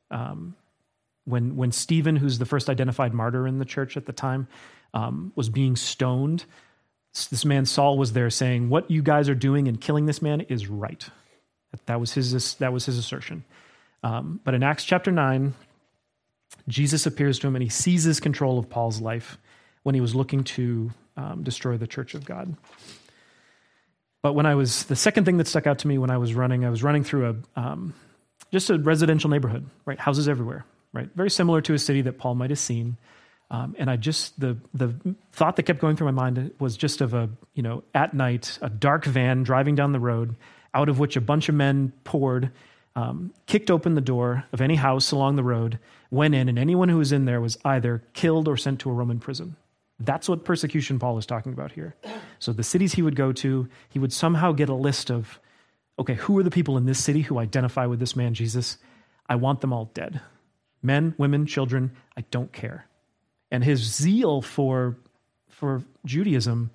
When Stephen, who's the first identified martyr in the church at the time, was being stoned, this man Saul was there saying, "What you guys are doing in killing this man is right." That was his assertion. But in Acts chapter 9. Jesus appears to him and he seizes control of Paul's life when he was looking to destroy the church of God. But the second thing that stuck out to me when I was running through just a residential neighborhood, right? Houses everywhere, right? Very similar to a city that Paul might have seen. And the thought that kept going through my mind was just of at night, a dark van driving down the road out of which a bunch of men poured, kicked open the door of any house along the road, went in, and anyone who was in there was either killed or sent to a Roman prison. That's what persecution Paul is talking about here. So the cities he would go to, he would somehow get a list of, okay, who are the people in this city who identify with this man Jesus? I want them all dead. Men, women, children, I don't care. And his zeal for Judaism,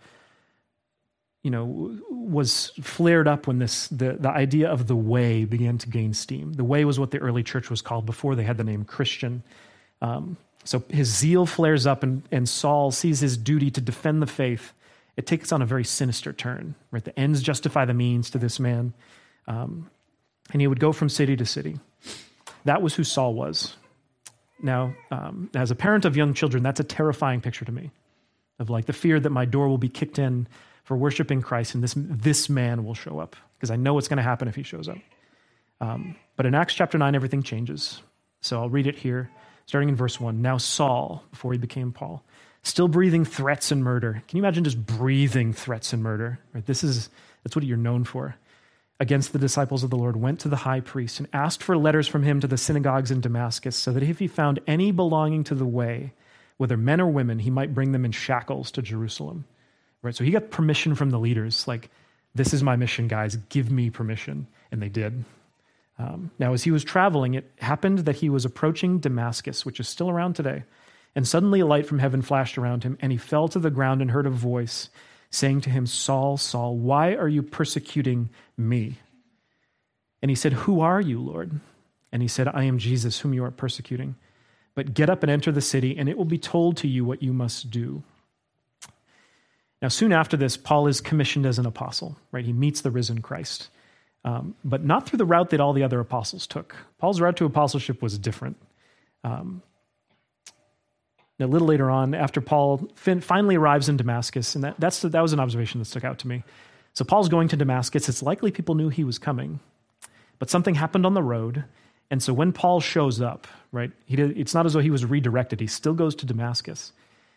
was flared up when the idea of the way began to gain steam. The way was what the early church was called before they had the name Christian. So his zeal flares up, and Saul sees his duty to defend the faith. It takes on a very sinister turn, right? The ends justify the means to this man. And he would go from city to city. That was who Saul was. Now, as a parent of young children, that's a terrifying picture to me, of like the fear that my door will be kicked in for worshiping Christ, and this man will show up, because I know what's going to happen if he shows up. But in Acts chapter 9, everything changes. So I'll read it here, starting in verse 1. Now Saul, before he became Paul, still breathing threats and murder. Can you imagine just breathing threats and murder? Right? That's what you're known for. Against the disciples of the Lord, went to the high priest and asked for letters from him to the synagogues in Damascus, so that if he found any belonging to the way, whether men or women, he might bring them in shackles to Jerusalem. Right? So he got permission from the leaders, like, this is my mission, guys, give me permission. And they did. Now, as he was traveling, it happened that he was approaching Damascus, which is still around today. And suddenly a light from heaven flashed around him, and he fell to the ground and heard a voice saying to him, Saul, Saul, why are you persecuting me? And he said, who are you, Lord? And he said, I am Jesus, whom you are persecuting. But get up and enter the city, and it will be told to you what you must do. Now, soon after this, Paul is commissioned as an apostle, right? He meets the risen Christ, but not through the route that all the other apostles took. Paul's route to apostleship was different. A little later on, after Paul finally arrives in Damascus, and that was an observation that stuck out to me. So Paul's going to Damascus. It's likely people knew he was coming, but something happened on the road. And so when Paul shows up, right, it's not as though he was redirected. He still goes to Damascus.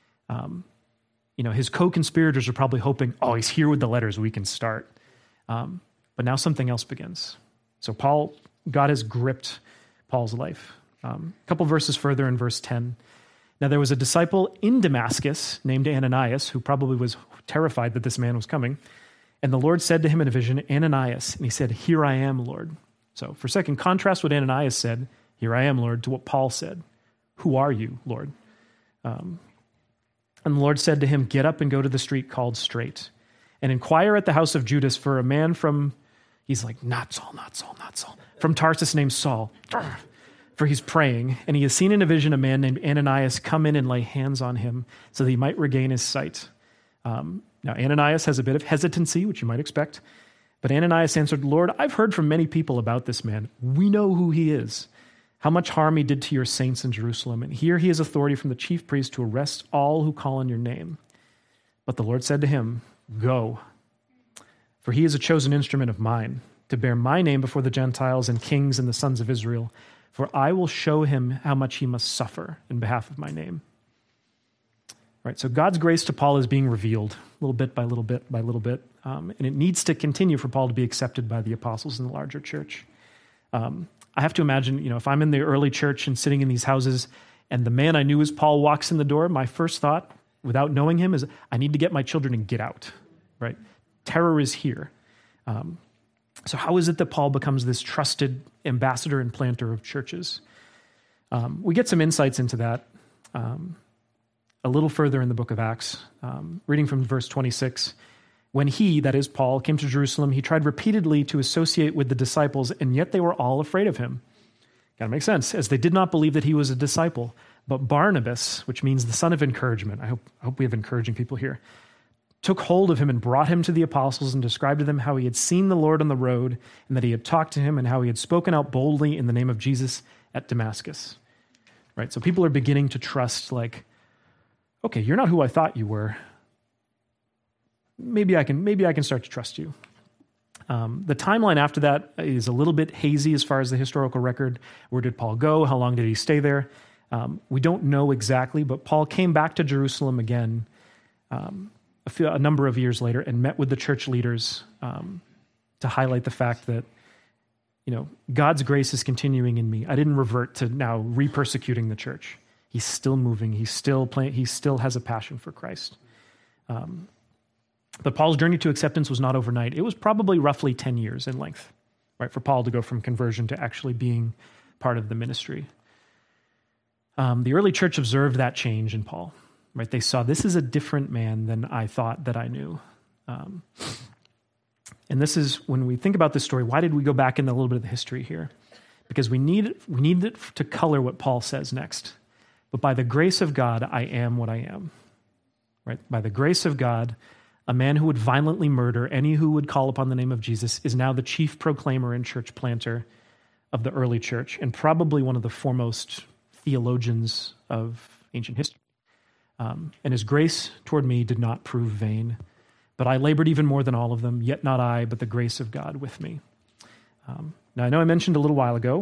His co-conspirators are probably hoping, oh, he's here with the letters, we can start. But now something else begins. So God has gripped Paul's life. A couple verses further in verse 10. Now there was a disciple in Damascus named Ananias, who probably was terrified that this man was coming. And the Lord said to him in a vision, Ananias. And he said, here I am, Lord. So for a second, contrast what Ananias said, here I am, Lord, to what Paul said. Who are you, Lord? And the Lord said to him, get up and go to the street called Straight, and inquire at the house of Judas for a man from, he's like, not Saul, from Tarsus named Saul, for he's praying. And he has seen in a vision a man named Ananias come in and lay hands on him so that he might regain his sight. Now, Ananias has a bit of hesitancy, which you might expect. But Ananias answered, Lord, I've heard from many people about this man. We know who he is, how much harm he did to your saints in Jerusalem. And here he has authority from the chief priest to arrest all who call on your name. But the Lord said to him, go, for he is a chosen instrument of mine to bear my name before the Gentiles and kings and the sons of Israel. For I will show him how much he must suffer in behalf of my name. Right, so God's grace to Paul is being revealed little bit by little bit by little bit. And it needs to continue for Paul to be accepted by the apostles in the larger church. I have to imagine, if I'm in the early church and sitting in these houses and the man I knew as Paul walks in the door, my first thought, without knowing him, is I need to get my children and get out, right? Terror is here. So how is it that Paul becomes this trusted ambassador and planter of churches? We get some insights into that a little further in the book of Acts, reading from verse 26. When he, that is Paul, came to Jerusalem, he tried repeatedly to associate with the disciples, and yet they were all afraid of him. Gotta make sense, as they did not believe that he was a disciple. But Barnabas, which means the son of encouragement, I hope we have encouraging people here, took hold of him and brought him to the apostles and described to them how he had seen the Lord on the road and that he had talked to him and how he had spoken out boldly in the name of Jesus at Damascus. Right? So people are beginning to trust, like, okay, you're not who I thought you were. Maybe I can start to trust you. The timeline after that is a little bit hazy as far as the historical record. Where did Paul go? How long did he stay there? We don't know exactly, but Paul came back to Jerusalem again a number of years later and met with the church leaders to highlight the fact that, God's grace is continuing in me. I didn't revert to now re-persecuting the church. He's still moving. He's still playing. He still has a passion for Christ. But Paul's journey to acceptance was not overnight. It was probably roughly 10 years in length, right, for Paul to go from conversion to actually being part of the ministry. The early church observed that change in Paul, right? They saw, this is a different man than I thought that I knew. And this is, when we think about this story, why did we go back into a little bit of the history here? Because we need it to color what Paul says next. But by the grace of God, I am what I am. Right? By the grace of God, a man who would violently murder any who would call upon the name of Jesus is now the chief proclaimer and church planter of the early church, and probably one of the foremost theologians of ancient history. And his grace toward me did not prove vain, but I labored even more than all of them, yet not I, but the grace of God with me. Now, I know I mentioned a little while ago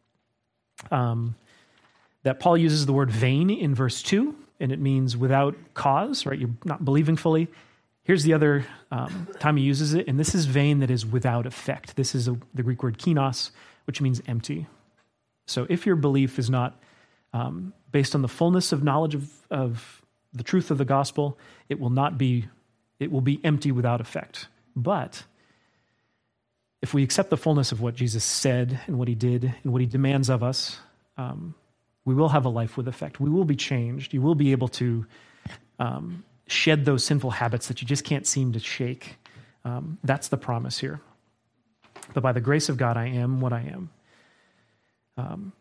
that Paul uses the word vain in verse 2, and it means without cause, right? You're not believing fully. Here's the other time he uses it, and this is vain that is without effect. This is the Greek word kinos, which means empty. So if your belief is not based on the fullness of knowledge of the truth of the gospel, it will be empty without effect. But if we accept the fullness of what Jesus said and what he did and what he demands of us, we will have a life with effect. We will be changed. You will be able to shed those sinful habits that you just can't seem to shake. That's the promise here. But by the grace of God, I am what I am.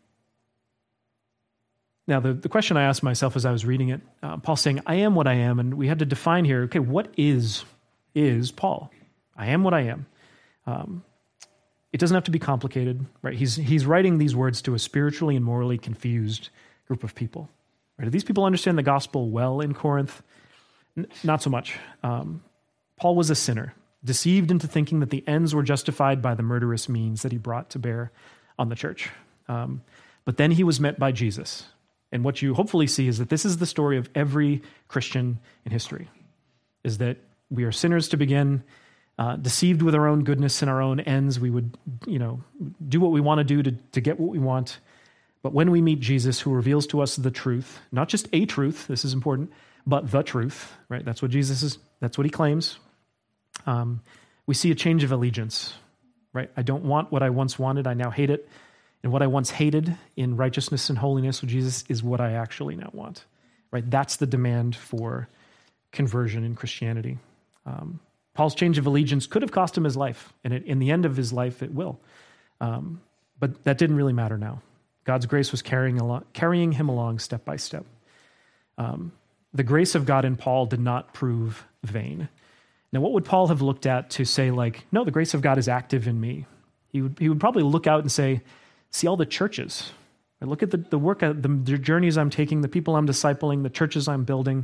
Now, the question I asked myself as I was reading it, Paul's saying, I am what I am, and we had to define here, okay, what is Paul? I am what I am. It doesn't have to be complicated, right? He's writing these words to a spiritually and morally confused group of people. Right? Do these people understand the gospel well in Corinth? Not so much. Paul was a sinner, deceived into thinking that the ends were justified by the murderous means that he brought to bear on the church. But then he was met by Jesus. And what you hopefully see is that this is the story of every Christian in history, is that we are sinners to begin, deceived with our own goodness and our own ends. We would, do what we want to do to get what we want. But when we meet Jesus, who reveals to us the truth, not just a truth, this is important, but the truth, right? That's what Jesus is, that's what he claims. We see a change of allegiance, right? I don't want what I once wanted, I now hate it. And what I once hated in righteousness and holiness with Jesus is what I actually now want, right? That's the demand for conversion in Christianity. Paul's change of allegiance could have cost him his life, and in the end of his life, it will. But that didn't really matter now. God's grace was carrying him along step by step. The grace of God in Paul did not prove vain. Now, what would Paul have looked at to say, no, the grace of God is active in me? He would probably look out and say, see all the churches. Look at the work, the journeys I'm taking, the people I'm discipling, the churches I'm building.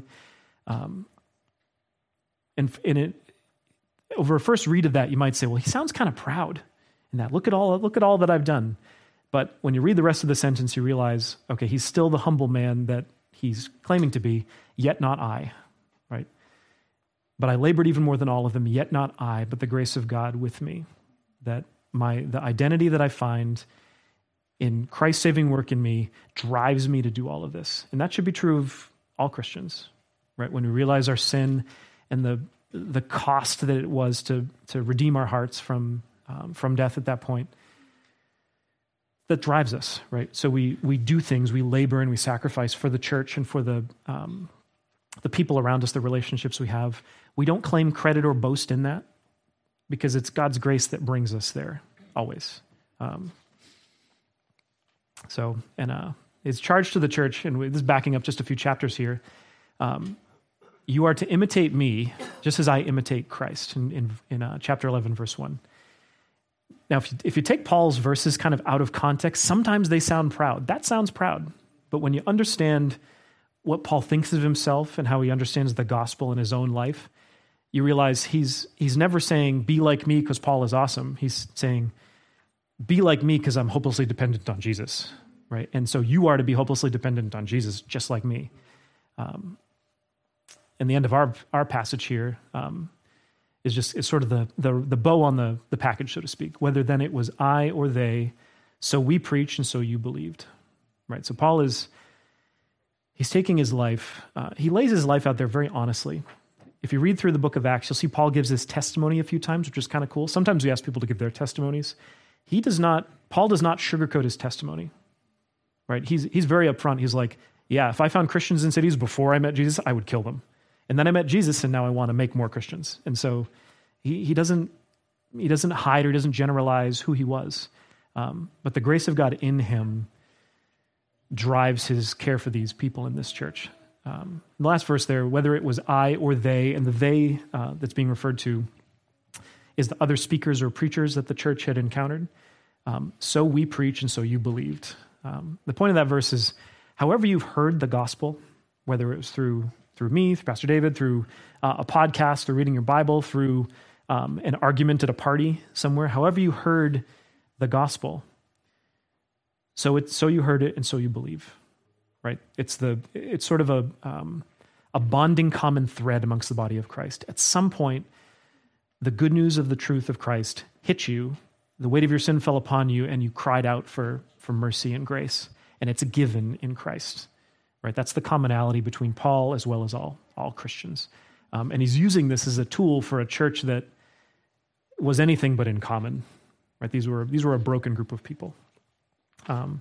Over a first read of that, you might say, well, he sounds kind of proud in that. Look at all that I've done. But when you read the rest of the sentence, you realize, okay, he's still the humble man that he's claiming to be, yet not I, right? But I labored even more than all of them, yet not I, but the grace of God with me. That the identity that I find in Christ's saving work in me drives me to do all of this. And that should be true of all Christians, right? When we realize our sin and the cost that it was to redeem our hearts from death at that point, that drives us, right? So we do things, we labor and we sacrifice for the church and for the people around us, the relationships we have. We don't claim credit or boast in that because it's God's grace that brings us there, always. It's charged to the church, and this is backing up just a few chapters here. You are to imitate me just as I imitate Christ in chapter 11, verse 1. Now, if you take Paul's verses kind of out of context, sometimes they sound proud. That sounds proud. But when you understand what Paul thinks of himself and how he understands the gospel in his own life, you realize he's never saying, be like me because Paul is awesome. He's saying, be like me because I'm hopelessly dependent on Jesus, right? And so you are to be hopelessly dependent on Jesus, just like me. And the end of our passage here is sort of the bow on the package, so to speak. Whether then it was I or they, so we preached and so you believed, right? So Paul is He's taking his life. He lays his life out there very honestly. If you read through the book of Acts, you'll see Paul gives his testimony a few times, which is kind of cool. Sometimes we ask people to give their testimonies. Paul does not sugarcoat his testimony, right? He's very upfront. He's like, yeah, if I found Christians in cities before I met Jesus, I would kill them. And then I met Jesus, and now I want to make more Christians. And so he doesn't hide or he doesn't generalize who he was. But the grace of God in him drives his care for these people in this church. In the last verse there, whether it was I or they, and the they that's being referred to is the other speakers or preachers that the church had encountered. So we preach and so you believed. The point of that verse is, however you've heard the gospel, whether it was through me, through Pastor David, through a podcast, through reading your Bible, through an argument at a party somewhere, however you heard the gospel, so you heard it and so you believe, right? It's sort of a bonding common thread amongst the body of Christ. At some point, the good news of the truth of Christ hit you, the weight of your sin fell upon you, and you cried out for mercy and grace, and it's given in Christ. Right, that's the commonality between Paul as well as all Christians. And he's using this as a tool for a church that was anything but in common. Right, these were a broken group of people. And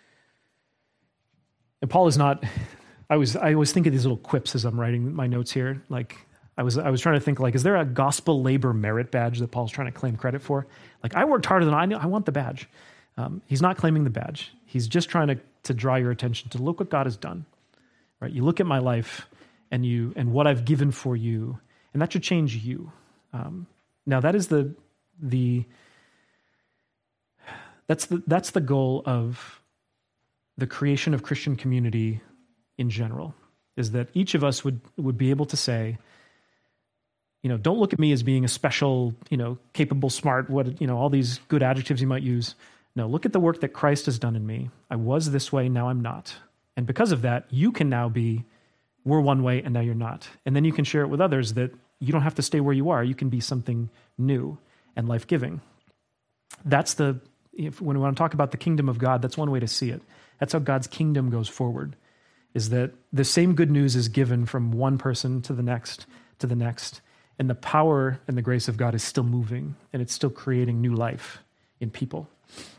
Paul is not. I always think of these little quips as I'm writing my notes here. Like I was trying to think, like, is there a gospel labor merit badge that Paul's trying to claim credit for? Like, I worked harder than I want the badge. He's not claiming the badge. He's just trying to draw your attention to look what God has done. Right? You look at my life and what I've given for you, and that should change you. Now that is that's the goal of the creation of Christian community in general, is that each of us would be able to say, don't look at me as being a special, capable, smart, all these good adjectives you might use. No, look at the work that Christ has done in me. I was this way, now I'm not. And because of that, you can now we're one way and now you're not. And then you can share it with others that you don't have to stay where you are. You can be something new and life-giving. That's when we want to talk about the kingdom of God, that's one way to see it. That's how God's kingdom goes forward, is that the same good news is given from one person to the next, and the power and the grace of God is still moving, and it's still creating new life in people.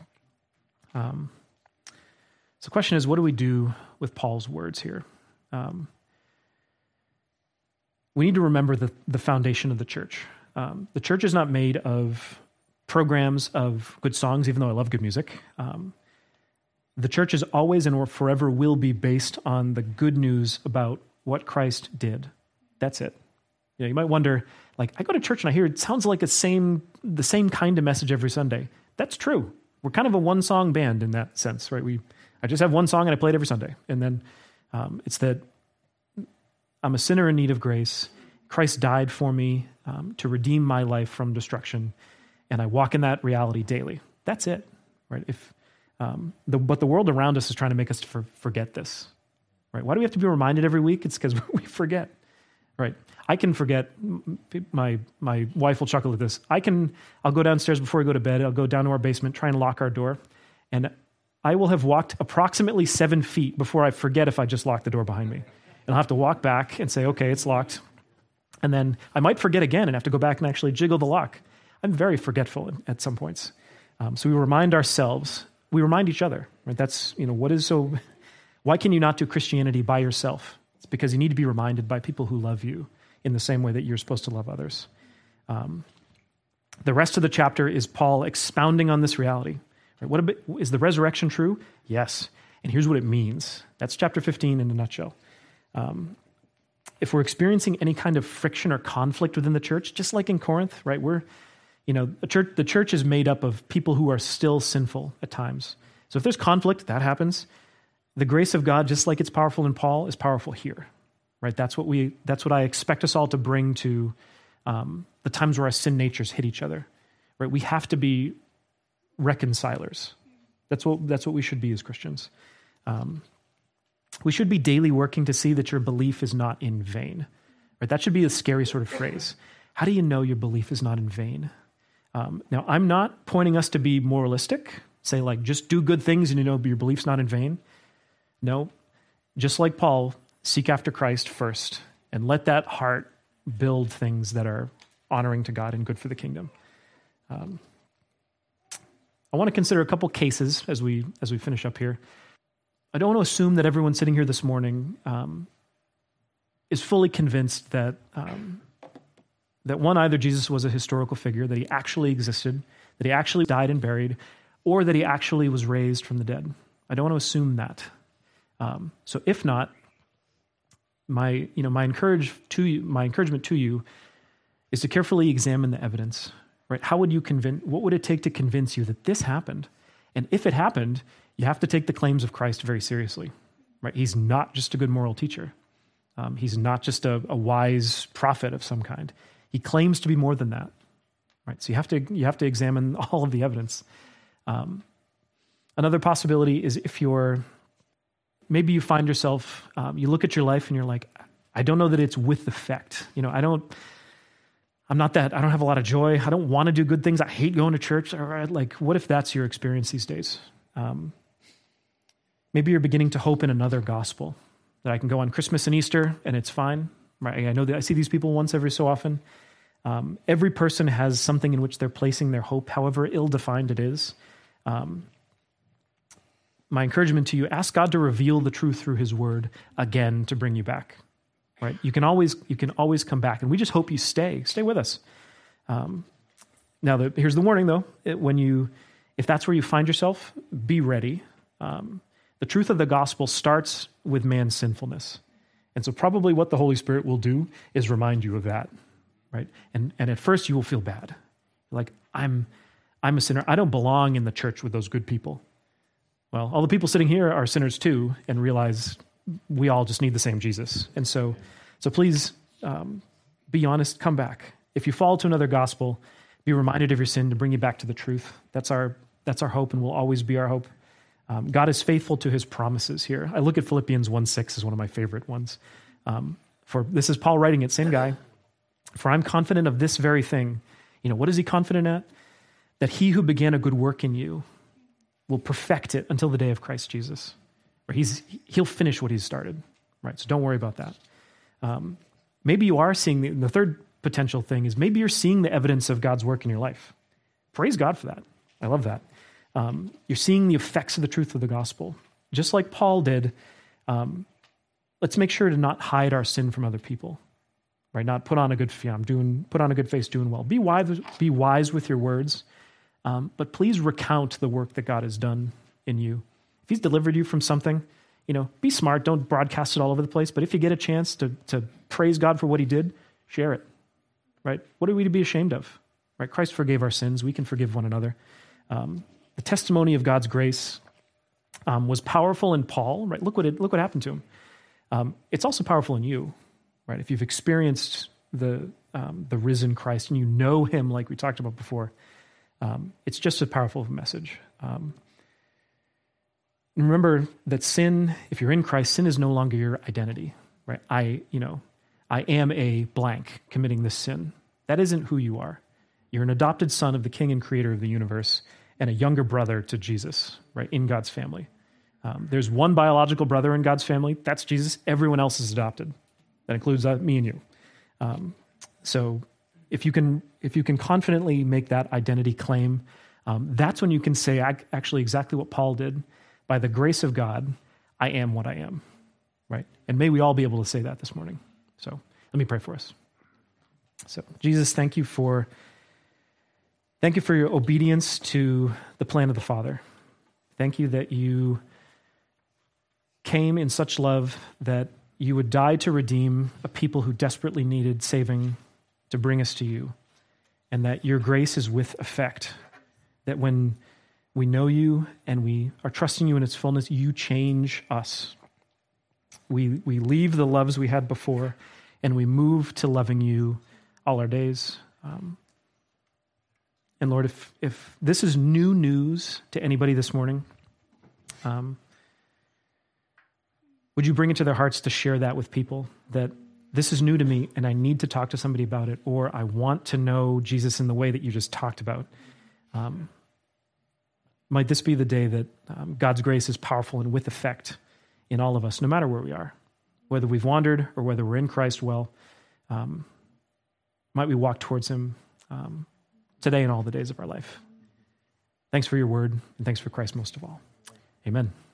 So the question is, what do we do with Paul's words here? We need to remember the foundation of the church. The church is not made of programs of good songs, even though I love good music. The church is always and forever will be based on the good news about what Christ did. That's it. You might wonder, like, I go to church and I hear it sounds like the same kind of message every Sunday. That's true. We're kind of a one-song band in that sense, right? I just have one song and I play it every Sunday. And then it's that I'm a sinner in need of grace. Christ died for me to redeem my life from destruction, and I walk in that reality daily. That's it, right? But the world around us is trying to make us forget this, right? Why do we have to be reminded every week? It's because we forget, right? I can forget. My wife will chuckle at this. I'll go downstairs before I go to bed. I'll go down to our basement, try and lock our door, and I will have walked approximately 7 feet before I forget if I just locked the door behind me. And I'll have to walk back and say, okay, it's locked. And then I might forget again and have to go back and actually jiggle the lock. I'm very forgetful at some points. So we remind ourselves, we remind each other, right? That's, why can you not do Christianity by yourself? It's because you need to be reminded by people who love you in the same way that you're supposed to love others. The rest of the chapter is Paul expounding on this reality. Right? Is the resurrection true? Yes. And here's what it means. That's chapter 15 in a nutshell. If we're experiencing any kind of friction or conflict within the church, just like in Corinth, right? The church is made up of people who are still sinful at times. So if there's conflict, that happens. The grace of God, just like it's powerful in Paul, is powerful here, right? That's what I expect us all to bring to the times where our sin natures hit each other, right? We have to be reconcilers. That's what we should be as Christians. We should be daily working to see that your belief is not in vain. Right? That should be a scary sort of phrase. How do you know your belief is not in vain? Now, I'm not pointing us to be moralistic, say like just do good things and your belief's not in vain. No, just like Paul, seek after Christ first and let that heart build things that are honoring to God and good for the kingdom. I want to consider a couple cases as we finish up here. I don't want to assume that everyone sitting here this morning is fully convinced that one, either Jesus was a historical figure, that he actually existed, that he actually died and buried, or that he actually was raised from the dead. I don't want to assume that. So if not, my encouragement to you is to carefully examine the evidence. Right? What would it take to convince you that this happened? And if it happened, you have to take the claims of Christ very seriously. Right? He's not just a good moral teacher. He's not just a wise prophet of some kind. He claims to be more than that. Right? So you have to examine all of the evidence. Another possibility is maybe you find yourself, you look at your life and you're like, I don't know that it's with effect. I don't have a lot of joy. I don't want to do good things. I hate going to church. What if that's your experience these days? Maybe you're beginning to hope in another gospel, that I can go on Christmas and Easter and it's fine. Right? I know that I see these people once every so often. Every person has something in which they're placing their hope, however ill-defined it is. My encouragement to you, ask God to reveal the truth through his word again to bring you back. Right? You can always come back, and we just hope you stay with us. Now, here's the warning, though. If that's where you find yourself, be ready. The truth of the gospel starts with man's sinfulness, and so probably what the Holy Spirit will do is remind you of that, right? And at first you will feel bad, like I'm a sinner. I don't belong in the church with those good people. Well, all the people sitting here are sinners too, and realize we all just need the same Jesus. And so please be honest, come back. If you fall to another gospel, be reminded of your sin to bring you back to the truth. That's our hope and will always be our hope. God is faithful to his promises here. I look at Philippians 1:6 as one of my favorite ones. For this is Paul writing it, same guy. For I'm confident of this very thing. What is he confident at? That he who began a good work in you will perfect it until the day of Christ Jesus. Or he'll finish what he's started, right? So don't worry about that. Maybe you are seeing the third potential thing is maybe you're seeing the evidence of God's work in your life. Praise God for that. I love that. You're seeing the effects of the truth of the gospel. Just like Paul did, let's make sure to not hide our sin from other people, right? Not put on a good face, doing well. Be wise with your words, but please recount the work that God has done in you. If he's delivered you from something, be smart. Don't broadcast it all over the place. But if you get a chance to praise God for what he did, share it, right? What are we to be ashamed of, right? Christ forgave our sins. We can forgive one another. The testimony of God's grace was powerful in Paul, right? Look what happened to him. It's also powerful in you, right? If you've experienced the risen Christ and you know him like we talked about before, it's just a powerful message. Remember that sin, if you're in Christ, sin is no longer your identity, right? I am a blank committing this sin. That isn't who you are. You're an adopted son of the King and Creator of the universe and a younger brother to Jesus, right, in God's family. There's one biological brother in God's family. That's Jesus. Everyone else is adopted. That includes me and you. So if you can confidently make that identity claim, that's when you can say actually exactly what Paul did. By the grace of God, I am what I am, right? And may we all be able to say that this morning. So let me pray for us. So Jesus, thank you for your obedience to the plan of the Father. Thank you that you came in such love that you would die to redeem a people who desperately needed saving to bring us to you, and that your grace is with effect, that when we know you and we are trusting you in its fullness, you change us. We leave the loves we had before and we move to loving you all our days. And Lord, if this is new news to anybody this morning, would you bring it to their hearts to share that with people, that this is new to me and I need to talk to somebody about it, or I want to know Jesus in the way that you just talked about. Might this be the day that God's grace is powerful and with effect in all of us, no matter where we are, whether we've wandered or whether we're in Christ well. Might we walk towards him today and all the days of our life. Thanks for your word, and thanks for Christ most of all. Amen.